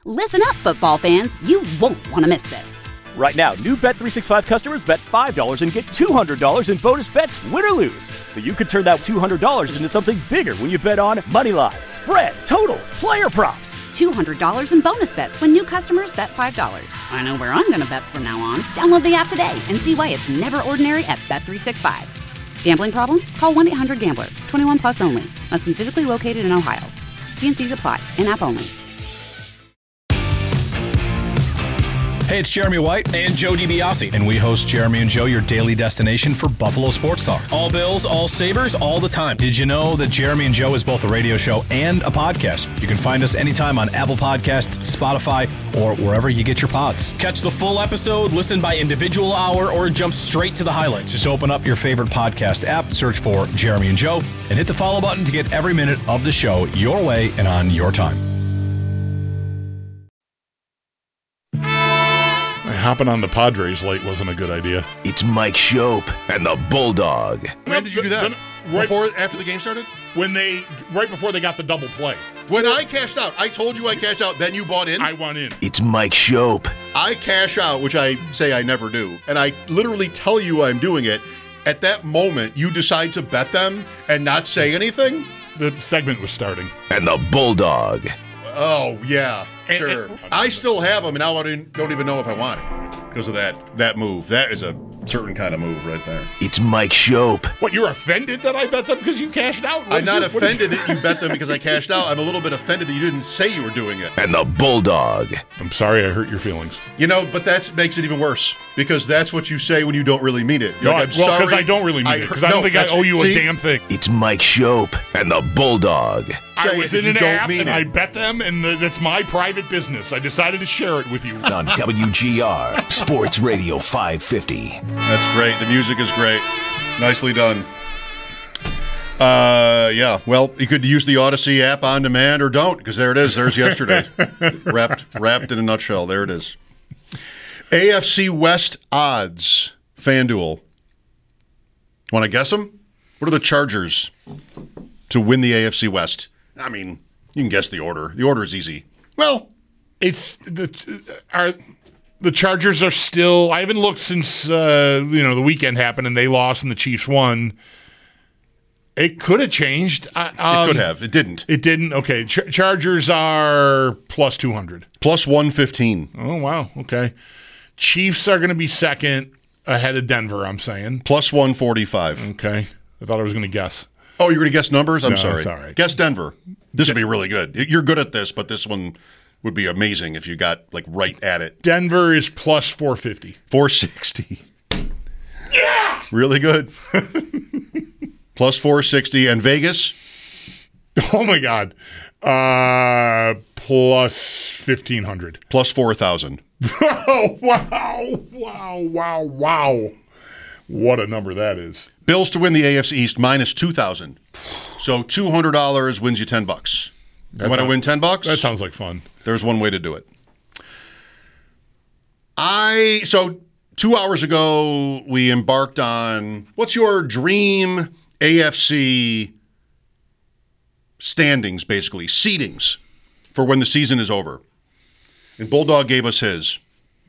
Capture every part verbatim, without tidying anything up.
Listen up, football fans. You won't want to miss this. Right now, new Bet three sixty-five customers bet five dollars and get two hundred dollars in bonus bets, win or lose. So you could turn that two hundred dollars into something bigger when you bet on money line, spread, totals, player props. two hundred dollars in bonus bets when new customers bet five dollars. I know where I'm going to bet from now on. Download the app today and see why it's never ordinary at Bet three sixty-five. Gambling problem? Call one eight hundred gambler. twenty-one plus only. Must be physically located in Ohio. T and C's apply. In-app only. Hey, it's Jeremy White and Joe DiBiase. And we host Jeremy and Joe, your daily destination for Buffalo sports talk. All Bills, all Sabres, all the time. Did you know that Jeremy and Joe is both a radio show and a podcast? You can find us anytime on Apple Podcasts, Spotify, or wherever you get your pods. Catch the full episode, listen by individual hour, or jump straight to the highlights. Just open up your favorite podcast app, search for Jeremy and Joe, and hit the follow button to get every minute of the show your way and on your time. Hopping on the Padres late wasn't a good idea. It's Mike Shope and the Bulldog. When did you do that? Then, right, before, after the game started? When they, right before they got the double play. When I cashed out, I told you I cashed out, then you bought in? I went in. It's Mike Shope. I cash out, which I say I never do, and I literally tell you I'm doing it. At that moment, you decide to bet them and not say anything? The segment was starting. And the Bulldog. Oh, yeah, and, sure. And, I still have them, and now I don't even know if I want it because of that that move. That is a certain kind of move right there. It's Mike Shope. What, you're offended that I bet them because you cashed out? What I'm not your, offended that you bet them because I cashed out. I'm a little bit offended that you didn't say you were doing it. And the Bulldog. I'm sorry I hurt your feelings. You know, but that makes it even worse because that's what you say when you don't really mean it. You're no, like, I'm well, because sorry. I don't really mean I, it. Because I don't no, think I owe you see? a damn thing. It's Mike Shope and the Bulldog. I was in an app and it. I bet them, and the, that's my private business. I decided to share it with you. On W G R Sports Radio five fifty. That's great. The music is great. Nicely done. Uh, yeah. Well, you could use the Odyssey app on demand or don't, because there it is. There's yesterday. wrapped, wrapped in a nutshell. There it is. A F C West odds. FanDuel. Want to guess them? What are the Chargers to win the A F C West? I mean, you can guess the order. The order is easy. Well, it's the are the Chargers are still. I haven't looked since uh, you know the weekend happened and they lost and the Chiefs won. It could have changed. Um, it could have. It didn't. It didn't. Okay. Ch- Chargers are plus two hundred. Plus one fifteen. Oh wow. Okay. Chiefs are going to be second ahead of Denver. I'm saying plus one forty five. Okay. I thought I was going to guess. Oh, you're going to guess numbers? I'm no, sorry. It's all right. Guess Denver. This would be really good. You're good at this, but this one would be amazing if you got like right at it. Denver is plus four fifty. four sixty. Yeah! Really good. Plus four sixty. And Vegas? Oh, my God. Uh, plus fifteen hundred. Plus four thousand. Oh, wow. Wow, wow, wow. What a number that is. Bills to win the A F C East minus two thousand. So two hundred dollars wins you ten bucks. You want to win ten bucks? That sounds like fun. There's one way to do it. I so two hours ago we embarked on what's your dream A F C standings, basically seedings for when the season is over. And Bulldog gave us his.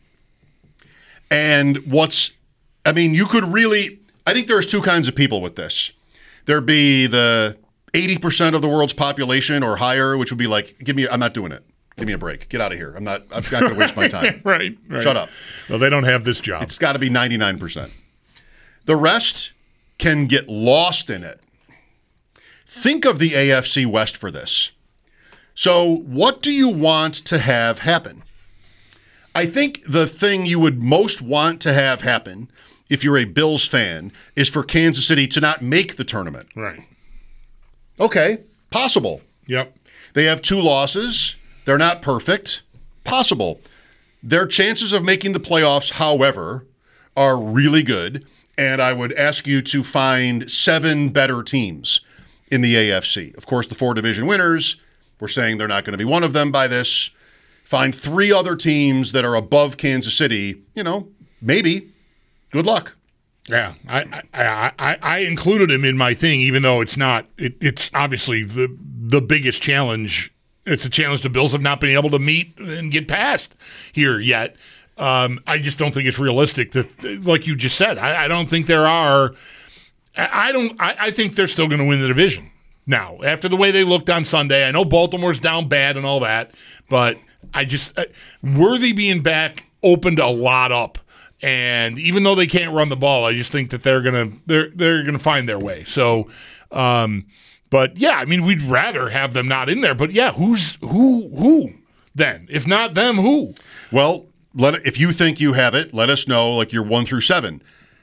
And what's I mean, you could really I think there's two kinds of people with this. There'd be the eighty percent of the world's population or higher, which would be like, give me, I'm not doing it. Give me a break. Get out of here. I'm not, I'm not going to waste my time. right, right. Shut up. Well, they don't have this job. It's got to be ninety-nine percent. The rest can get lost in it. Think of the A F C West for this. So what do you want to have happen? I think the thing you would most want to have happen if you're a Bills fan, is for Kansas City to not make the tournament. Right. Okay, possible. Yep. They have two losses. They're not perfect. Possible. Their chances of making the playoffs, however, are really good, and I would ask you to find seven better teams in the A F C. Of course, the four division winners, we're saying they're not going to be one of them by this. Find three other teams that are above Kansas City, you know, maybe. Good luck. Yeah, I, I I I included him in my thing, even though it's not. It, it's obviously the the biggest challenge It's a challenge the Bills have not been able to meet and get past here yet. Um, I just don't think it's realistic that, like you just said, I, I don't think there are. I, I don't. I, I think they're still going to win the division now after the way they looked on Sunday. I know Baltimore's down bad and all that, but I just uh, Worthy being back opened a lot up. And even though they can't run the ball, I just think that they're gonna they're they're gonna find their way. So, um, but yeah, I mean, we'd rather have them not in there. But yeah, who's who who then? If not them, who? Well, let if you think you have it, let us know. Like you're one through seven.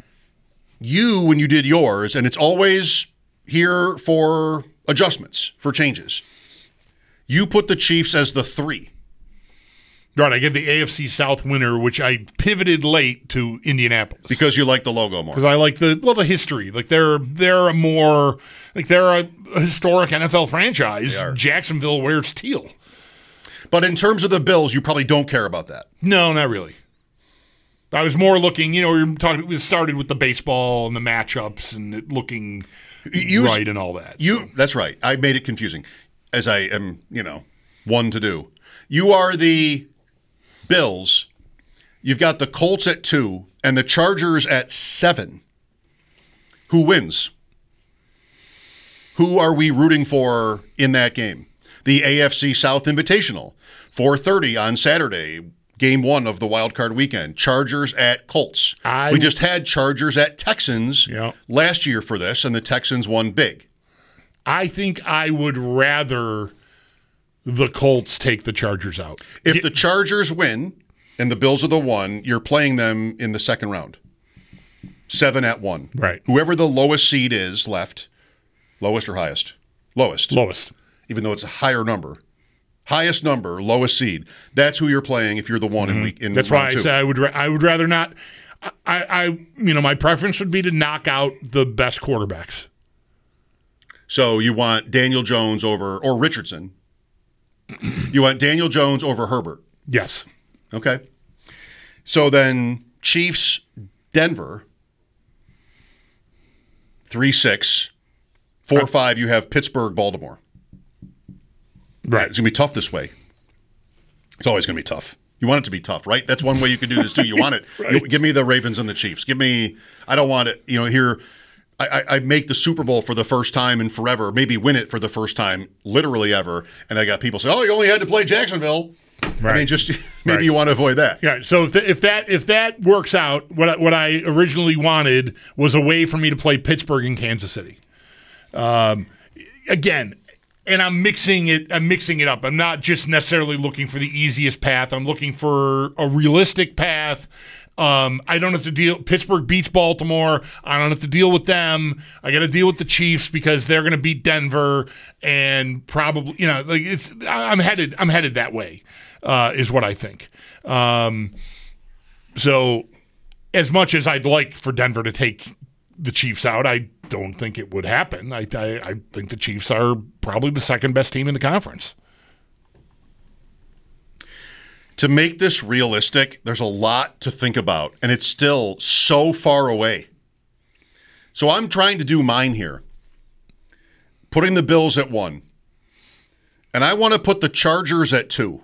You when you did yours, and it's always here for adjustments for changes. You put the Chiefs as the three. Right, I gave the A F C South winner, which I pivoted late to Indianapolis because you like the logo more. Because I like the well the history. Like they're they're a more like they're a, a historic N F L franchise. Jacksonville wears teal. But in terms of the Bills, you probably don't care about that. No, not really. I was more looking. You know, we were talking. We started with the baseball and the matchups and it looking you, right and all that. You so. That's right. I made it confusing, as I am. You know, one to do. You are the Bills, you've got the Colts at two and the Chargers at seven. Who wins? Who are we rooting for in that game? The A F C South Invitational, four thirty on Saturday, game one of the wild card weekend. Chargers at Colts. I, we just had Chargers at Texans yeah. last year for this, and the Texans won big. I think I would rather the Colts take the Chargers out. If Get, the Chargers win and the Bills are the one, you're playing them in the second round. Seven at one. Right. Whoever the lowest seed is left, lowest or highest? Lowest. Lowest. Even though it's a higher number. Highest number, lowest seed. That's who you're playing if you're the one mm-hmm. in week in That's round why I two. say I would ra- I would rather not. I, I you know my preference would be to knock out the best quarterbacks. So you want Daniel Jones over or Richardson. You want Daniel Jones over Herbert. Yes. Okay. So then Chiefs, Denver, three six. four right. five, you have Pittsburgh, Baltimore. Right. It's going to be tough this way. It's always going to be tough. You want it to be tough, right? That's one way you can do this too. You want it. right. you, give me the Ravens and the Chiefs. Give me, I don't want it, you know, here. I, I make the Super Bowl for the first time in forever, maybe win it for the first time, literally ever, and I got people say, "Oh, you only had to play Jacksonville." Right. I mean, just maybe right. you want to avoid that. Yeah. So if, the, if that if that works out, what I, what I originally wanted was a way for me to play Pittsburgh and Kansas City. Um, again, and I'm mixing it. I'm mixing it up. I'm not just necessarily looking for the easiest path. I'm looking for a realistic path. Um, I don't have to deal. Pittsburgh beats Baltimore. I don't have to deal with them. I got to deal with the Chiefs because they're going to beat Denver, and probably, you know, like it's. I'm headed. I'm headed that way, uh, is what I think. Um, so, as much as I'd like for Denver to take the Chiefs out, I don't think it would happen. I, I, I think the Chiefs are probably the second best team in the conference. To make this realistic, there's a lot to think about, and it's still so far away. So I'm trying to do mine here, putting the Bills at one. And I want to put the Chargers at two.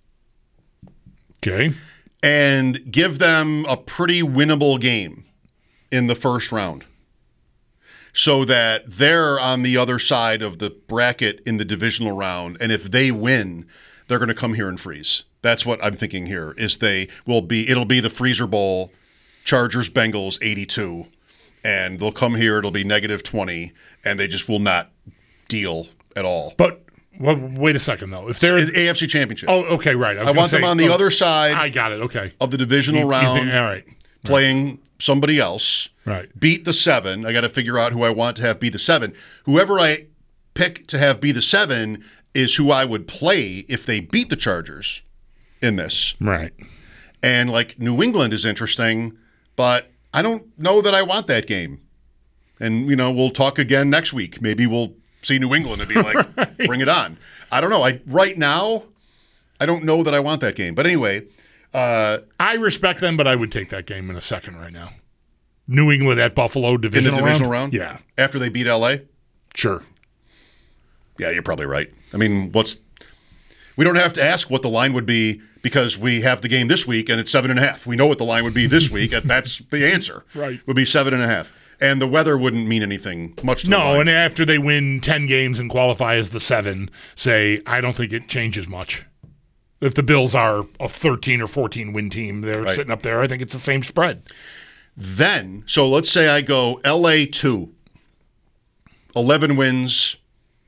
Okay. And give them a pretty winnable game in the first round so that they're on the other side of the bracket in the divisional round, and if they win, they're going to come here and freeze. That's what I'm thinking here, is they will be, it'll be the Freezer Bowl, Chargers, Bengals, eighty-two, and they'll come here, it'll be negative twenty, and they just will not deal at all. But well, wait a second, though. If they're A F C Championship. Oh, okay, right. I, I want say, them on the oh, other side. I got it, okay. Of the divisional you, round, you think, all right. playing right. somebody else. Right. Beat the seven. I got to figure out who I want to have be the seven. Whoever I pick to have be the seven is who I would play if they beat the Chargers in this. Right. And like New England is interesting, but I don't know that I want that game. And, you know, we'll talk again next week. Maybe we'll see New England and be like, right. bring it on. I don't know. I right now, I don't know that I want that game. But anyway. Uh, I respect them, but I would take that game in a second right now. New England at Buffalo, divisional, in the divisional round? round? Yeah. After they beat L A? Sure. Yeah, you're probably right. I mean, what's We don't have to ask what the line would be because we have the game this week and it's seven and a half. We know what the line would be this week, and that's the answer. Right. Would be seven and a half. And the weather wouldn't mean anything much to the No, line. and after they win ten games and qualify as the seven, say, I don't think it changes much. If the Bills are a thirteen or fourteen win team, they're Right. sitting up there, I think it's the same spread. Then, so let's say I go L A two, eleven wins,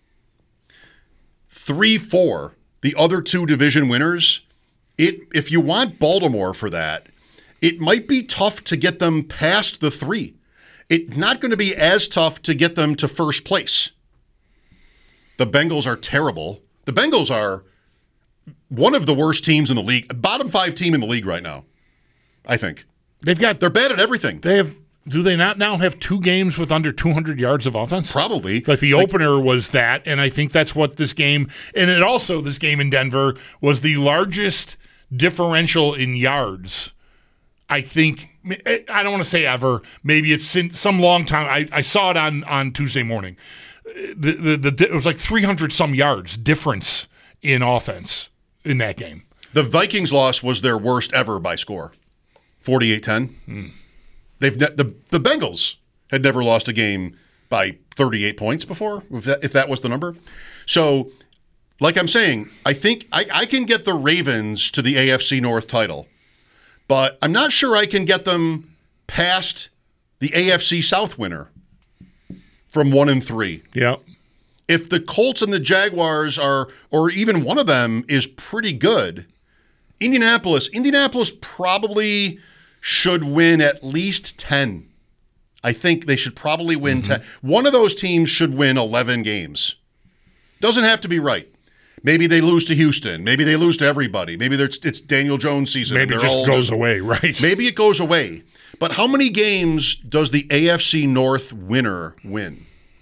three four, the other two division winners. It if you want Baltimore for that, it might be tough to get them past the three. It's not going to be as tough to get them to first place. The Bengals are terrible. The Bengals are one of the worst teams in the league, bottom five team in the league right now, I think. They've got They're bad at everything. they have do they not now have two games with under two hundred yards of offense? Probably. Like the Like- opener was that, and I think that's what this game, and it also, this game in Denver was the largest differential in yards, I think, I don't want to say ever, maybe it's since some long time, I, I saw it on, on Tuesday morning. The, the, the, it was like three hundred some yards difference in offense in that game. The Vikings loss was their worst ever by score, forty-eight ten. Mm. They've ne- the the Bengals had never lost a game by thirty-eight points before, if that, if that was the number. So, like I'm saying, I think I, I can get the Ravens to the A F C North title, but I'm not sure I can get them past the A F C South winner from one and three. Yeah. If the Colts and the Jaguars are, or even one of them is pretty good, Indianapolis, Indianapolis probably should win at least ten. I think they should probably win Mm-hmm. ten. One of those teams should win eleven games. Doesn't have to be right. Maybe they lose to Houston. Maybe they lose to everybody. Maybe it's, it's Daniel Jones season. Maybe it They're just all goes away, right? Maybe it goes away. But how many games does the A F C North winner win?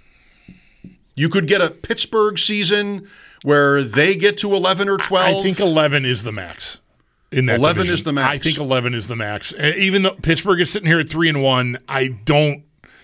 You could get a Pittsburgh season where they get to eleven or twelve. I think eleven is the max. In that eleven division. is the max. I think eleven is the max. Uh, Even though Pittsburgh is sitting here at three and one, I don't,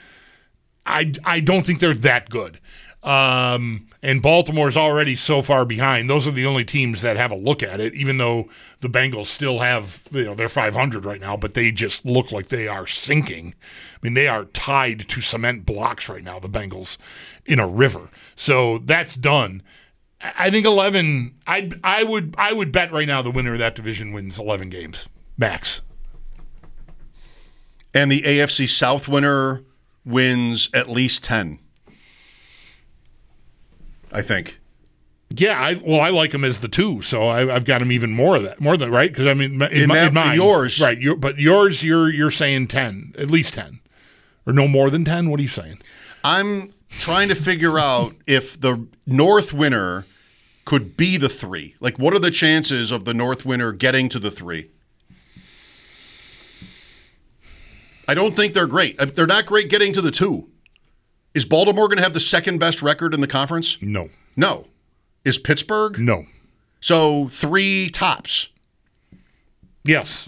I I don't think they're that good. Um, and Baltimore's already so far behind. Those are the only teams that have a look at it. Even though the Bengals still have, you know, they're five hundred right now, but they just look like they are sinking. I mean, they are tied to cement blocks right now. The Bengals in a river. So that's done. I think eleven. I I would I would bet right now the winner of that division wins eleven games max. And the A F C South winner wins at least ten. I think. Yeah, I well I like him as the two, so I, I've got him even more of that, more than right because I mean in, In my, that- in mine, yours. right? Your, but yours, you're you're saying ten, at least ten, or no more than ten. What are you saying? I'm trying to figure out if the North winner could be the three. Like, what are the chances of the North winner getting to the three? I don't think they're great. They're not great getting to the two. Is Baltimore going to have the second best record in the conference? No, No. Is Pittsburgh? no, So three tops. yes,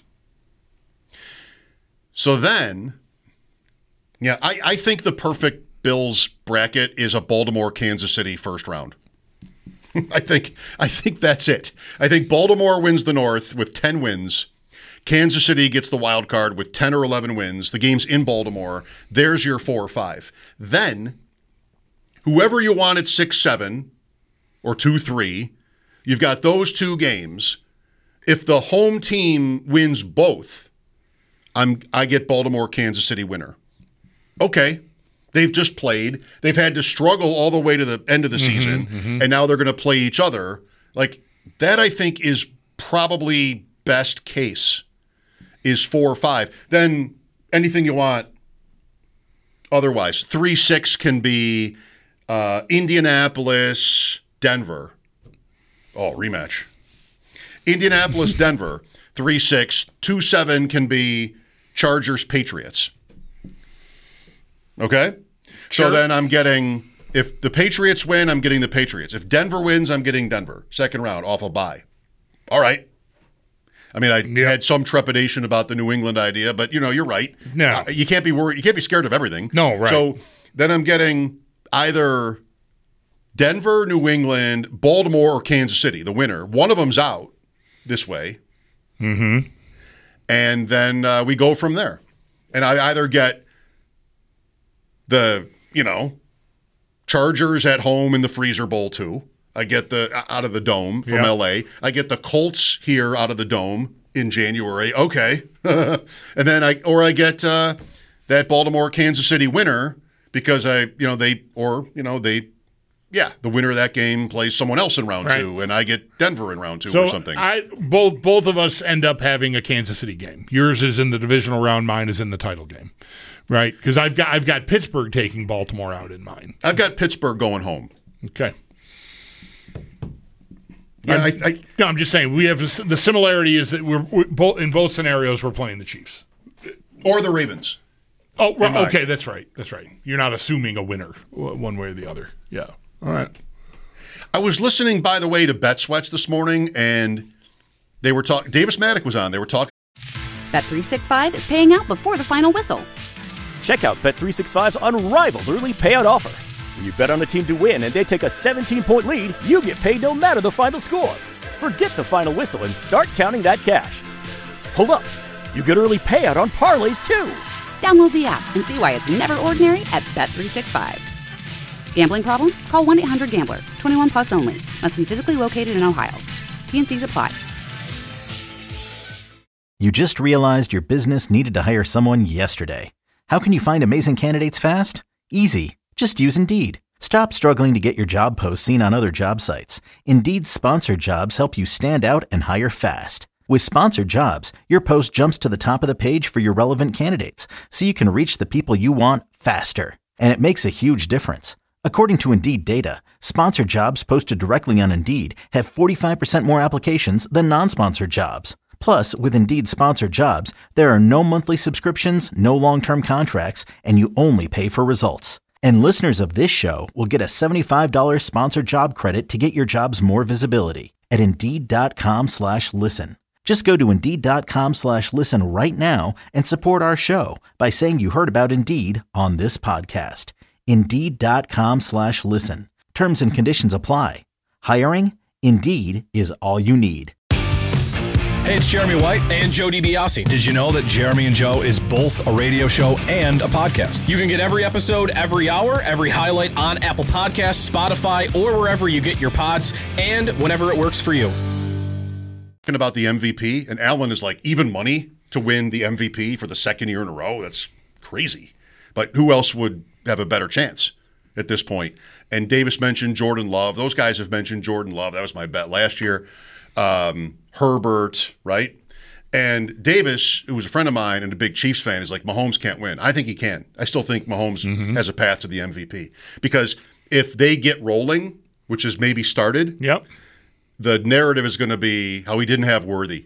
So then, yeah, I, I think the perfect Bills bracket is a Baltimore Kansas City first round. I think I think that's it. I think Baltimore wins the North with ten wins. Kansas City gets the wild card with ten or eleven wins. The game's in Baltimore. There's your four or five. Then, whoever you want at six seven or two three, you've got those two games. If the home team wins both, I'm I get Baltimore, Kansas City winner. Okay. They've just played. They've had to struggle all the way to the end of the season, and now they're going to play each other. Like, that, I think, is probably best case, is four or five. Then anything you want otherwise. three six can be uh, Indianapolis, Denver. Oh, rematch. Indianapolis, Denver, three six. two seven can be Chargers, Patriots. Okay? Sure. So then I'm getting, if the Patriots win, I'm getting the Patriots. If Denver wins, I'm getting Denver. Second round, off a bye. All right. I mean, I Yep. had some trepidation about the New England idea, but, you know, you're right. No. Uh, you can't be worried. You can't be scared of everything. No, right. So then I'm getting either Denver, New England, Baltimore, or Kansas City, the winner. One of them's out this way. Mm-hmm. And then uh, we go from there. And I either get the, you know, Chargers at home in the Freezer Bowl two. I get the out of the dome from yep. L A. I get the Colts here out of the dome in January. Okay. And then I, or I get uh, that Baltimore, Kansas City winner because I, you know, they, or, you know, they, yeah, the winner of that game plays someone else in round right. two, and I get Denver in round two so or something. I both both of us end up having a Kansas City game. Yours is in the divisional round, mine is in the title game, right? Because I've got I've got Pittsburgh taking Baltimore out in mine. I've got Pittsburgh going home. Okay. Yeah, I'm, I, I, no, I'm just saying we have the similarity is that we're, we're both in both scenarios we're playing the Chiefs or the Ravens. Oh, right, okay, that's right. That's right. You're not assuming a winner one way or the other. Yeah. All right. I was listening, by the way, to Bet Sweats this morning, and they were talking. Davis Maddock was on. They were talking. Bet three sixty-five is paying out before the final whistle. Check out Bet three sixty-five's unrivaled early payout offer. When you bet on a team to win and they take a seventeen-point lead, you get paid no matter the final score. Forget the final whistle and start counting that cash. Hold up. You get early payout on parlays, too. Download the app and see why it's never ordinary at Bet three sixty-five. Gambling problem? Call one eight hundred gambler. twenty-one plus only. Must be physically located in Ohio. T N Cs apply. You just realized your business needed to hire someone yesterday. How can you find amazing candidates fast? Easy. Just use Indeed. Stop struggling to get your job posts seen on other job sites. Indeed's sponsored jobs help you stand out and hire fast. With sponsored jobs, your post jumps to the top of the page for your relevant candidates, so you can reach the people you want faster. And it makes a huge difference. According to Indeed data, sponsored jobs posted directly on Indeed have forty-five percent more applications than non-sponsored jobs. Plus, with Indeed sponsored jobs, there are no monthly subscriptions, no long-term contracts, and you only pay for results. And listeners of this show will get a seventy-five dollars sponsored job credit to get your jobs more visibility at Indeed.com slash listen. Just go to Indeed.com slash listen right now and support our show by saying you heard about Indeed on this podcast. Indeed.com slash listen. Terms and conditions apply. Hiring? Indeed is all you need. Hey, it's Jeremy White and Joe DiBiase. Did you know that Jeremy and Joe is both a radio show and a podcast? You can get every episode, every hour, every highlight on Apple Podcasts, Spotify, or wherever you get your pods, and whenever it works for you. Talking about the M V P, and Allen is like even money to win the M V P for the second year in a row. That's crazy. But who else would have a better chance at this point? And Davis mentioned Jordan Love. Those guys have mentioned Jordan Love. That was my bet last year. Um, Herbert, right? And Davis, who was a friend of mine and a big Chiefs fan, is like, Mahomes can't win. I think he can. I still think Mahomes mm-hmm. has a path to the M V P. Because if they get rolling, which is maybe started, yep. the narrative is going to be how he didn't have Worthy.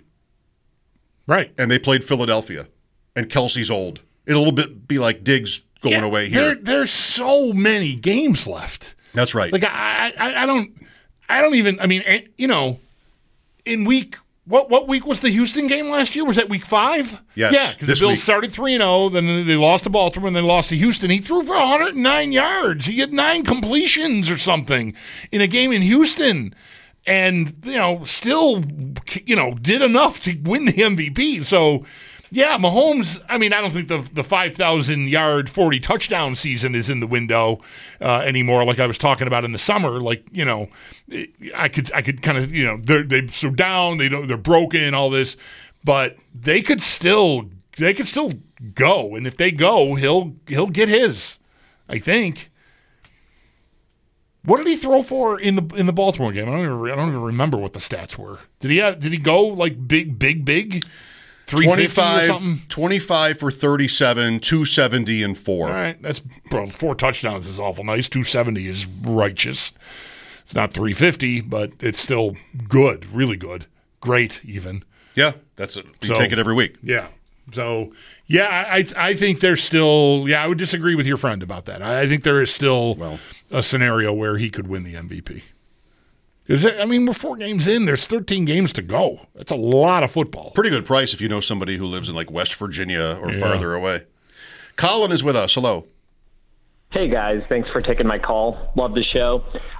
Right. And they played Philadelphia. And Kelsey's old. It'll a little bit be like Diggs going yeah, away here. There, there's so many games left. That's right. Like, I, I, I don't, I don't even, I mean, you know, in week, what what week was the Houston game last year? Was that week five? Yes. Yeah, because the Bills week. started three and oh, then they lost to Baltimore, and they lost to Houston. He threw for one hundred nine yards. He had nine completions or something in a game in Houston. And, you know, still, you know, did enough to win the M V P. So, yeah, Mahomes, I mean, I don't think the the five thousand yard, forty touchdown season is in the window uh, anymore, like I was talking about in the summer. Like, you know, I could I could kind of, you know, they're they're so down, they don't, they're broken, all this, but they could still they could still go, and if they go, he'll he'll get his, I think. What did he throw for in the in the Baltimore game? I don't even I don't even remember what the stats were. Did he have, did he go like big big big? twenty-five, twenty-five for thirty-seven, two seventy and four. All right, that's bro. Four touchdowns is awful nice. two seventy is righteous. It's not three fifty, but it's still good, really good, great even. Yeah, that's it. You so, take it every week. Yeah. So yeah, I I think there's still yeah I would disagree with your friend about that. I think there is still well, a scenario where he could win the M V P. Is it, I mean, we're four games in. There's thirteen games to go. That's a lot of football. Pretty good price if you know somebody who lives in like West Virginia or yeah. farther away. Colin is with us. Hello. Hey, guys. Thanks for taking my call. Love the show.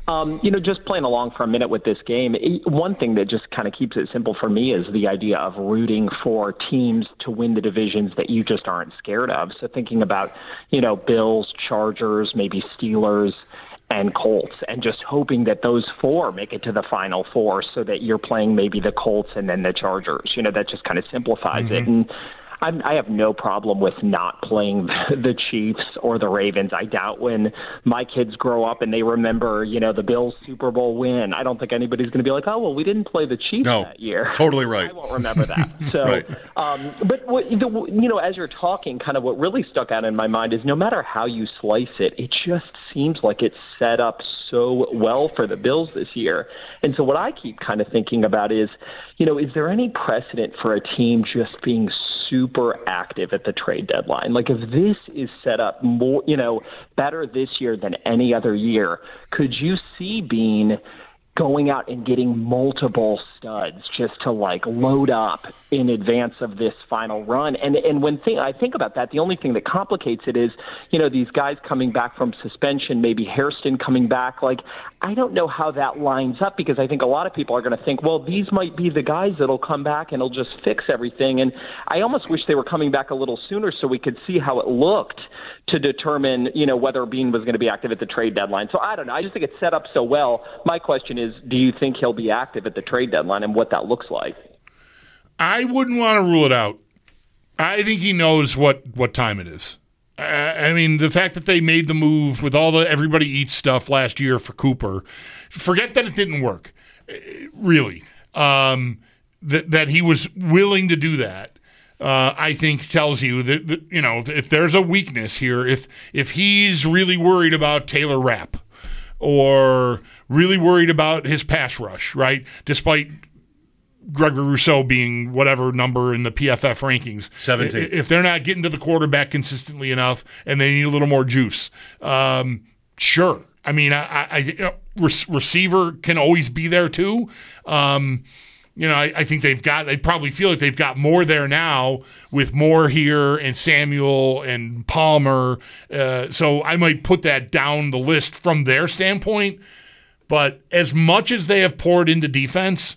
Um, you know, just playing along for a minute with this game, it, one thing that just kind of keeps it simple for me is the idea of rooting for teams to win the divisions that you just aren't scared of. So thinking about, you know, Bills, Chargers, maybe Steelers, and Colts, and just hoping that those four make it to the Final Four so that you're playing maybe the Colts and then the Chargers. You know, that just kind of simplifies mm-hmm. it. And I'm, I have no problem with not playing the Chiefs or the Ravens. I doubt when my kids grow up and they remember, you know, the Bills Super Bowl win, I don't think anybody's going to be like, oh, well, we didn't play the Chiefs no, that year. Totally right. I won't remember that. So, right. um, but, what, the, you know, as you're talking, kind of what really stuck out in my mind is no matter how you slice it, it just seems like it's set up so well for the Bills this year. And so what I keep kind of thinking about is, you know, is there any precedent for a team just being super active at the trade deadline? Like if this is set up more, you know, better this year than any other year, could you see Beane going out and getting multiple studs just to like load up in advance of this final run? And and when th- I think about that, the only thing that complicates it is, you know, these guys coming back from suspension, maybe Hairston coming back. Like, I don't know how that lines up, because I think a lot of people are going to think, well, these might be the guys that'll come back and it'll just fix everything. And I almost wish they were coming back a little sooner so we could see how it looked to determine, you know, whether Beane was going to be active at the trade deadline. So I don't know. I just think it's set up so well. My question is, do you think he'll be active at the trade deadline and what that looks like? I wouldn't want to rule it out. I think he knows what, what time it is. Uh, I mean, the fact that they made the move with all the everybody eats stuff last year for Cooper, forget that it didn't work, really. Um, that that he was willing to do that, uh, I think tells you that, that, you know, if there's a weakness here, if if he's really worried about Taylor Rapp or really worried about his pass rush, right, despite Gregory Rousseau being whatever number in the P F F rankings. seventeen. If they're not getting to the quarterback consistently enough and they need a little more juice, um, sure. I mean, I, I, you know, re- receiver can always be there too. Um, you know, I, I think they've got, they probably feel like they've got more there now with Moore here and Samuel and Palmer. Uh, so I might put that down the list from their standpoint. But as much as they have poured into defense,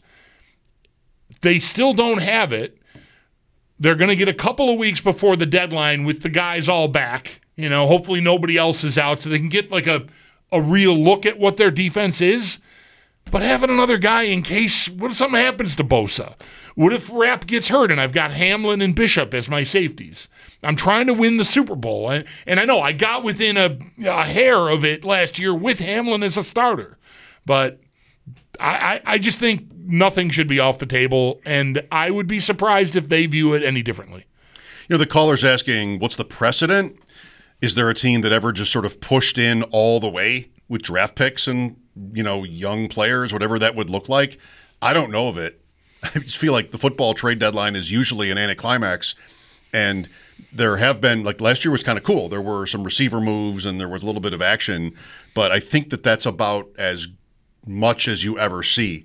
they still don't have it. They're going to get a couple of weeks before the deadline with the guys all back. You know, hopefully nobody else is out so they can get like a, a real look at what their defense is. But having another guy in case, what if something happens to Bosa? What if Rapp gets hurt and I've got Hamlin and Bishop as my safeties? I'm trying to win the Super Bowl. And, and I know I got within a, a hair of it last year with Hamlin as a starter. But I, I, I just think nothing should be off the table, and I would be surprised if they view it any differently. You know, the caller's asking, what's the precedent? Is there a team that ever just sort of pushed in all the way with draft picks and, you know, young players, whatever that would look like? I don't know of it. I just feel like the football trade deadline is usually an anticlimax, and there have been, like last year was kind of cool. There were some receiver moves and there was a little bit of action, but I think that that's about as much as you ever see.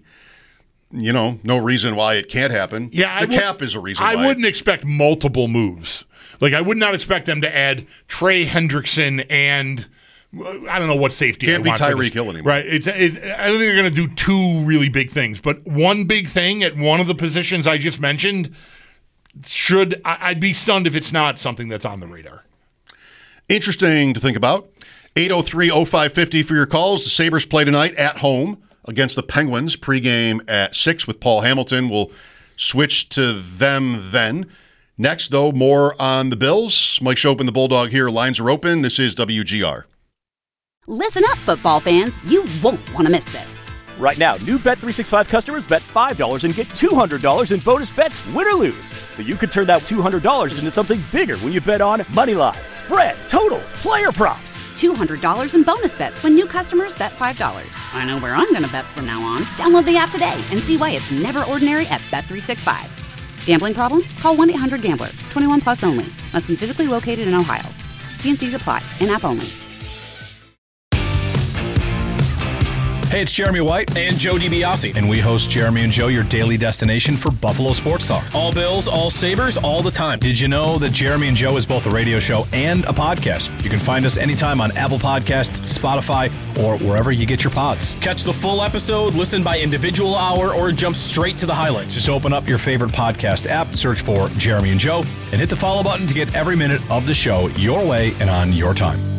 You know, no reason why it can't happen. Yeah, the I would, cap is a reason I why. wouldn't expect multiple moves. Like, I would not expect them to add Trey Hendrickson and I don't know what safety. Can't I be want Tyreek Hill anymore. Right. It's, it, I don't think they're going to do two really big things, but one big thing at one of the positions I just mentioned should, I, I'd be stunned if it's not something that's on the radar. Interesting to think about. eight oh three oh five fifty for your calls. The Sabres play tonight at home against the Penguins. Pregame at six with Paul Hamilton. We'll switch to them then. Next, though, more on the Bills. Mike Schopp and the Bulldog here. Lines are open. This is W G R. Listen up, football fans. You won't want to miss this. Right now, new Bet three sixty-five customers bet five dollars and get two hundred dollars in bonus bets, win or lose. So you could turn that two hundred dollars into something bigger when you bet on moneyline, spread, totals, player props. two hundred dollars in bonus bets when new customers bet five dollars. I know where I'm going to bet from now on. Download the app today and see why it's never ordinary at Bet three sixty-five. Gambling problem? Call one eight hundred gambler. twenty-one plus only. Must be physically located in Ohio. T and C's apply. In-app only. Hey, it's Jeremy White. And Joe DiBiase. And we host Jeremy and Joe, your daily destination for Buffalo sports talk. All Bills, all Sabres, all the time. Did you know that Jeremy and Joe is both a radio show and a podcast? You can find us anytime on Apple Podcasts, Spotify, or wherever you get your pods. Catch the full episode, listen by individual hour, or jump straight to the highlights. Just open up your favorite podcast app, search for Jeremy and Joe, and hit the follow button to get every minute of the show your way and on your time.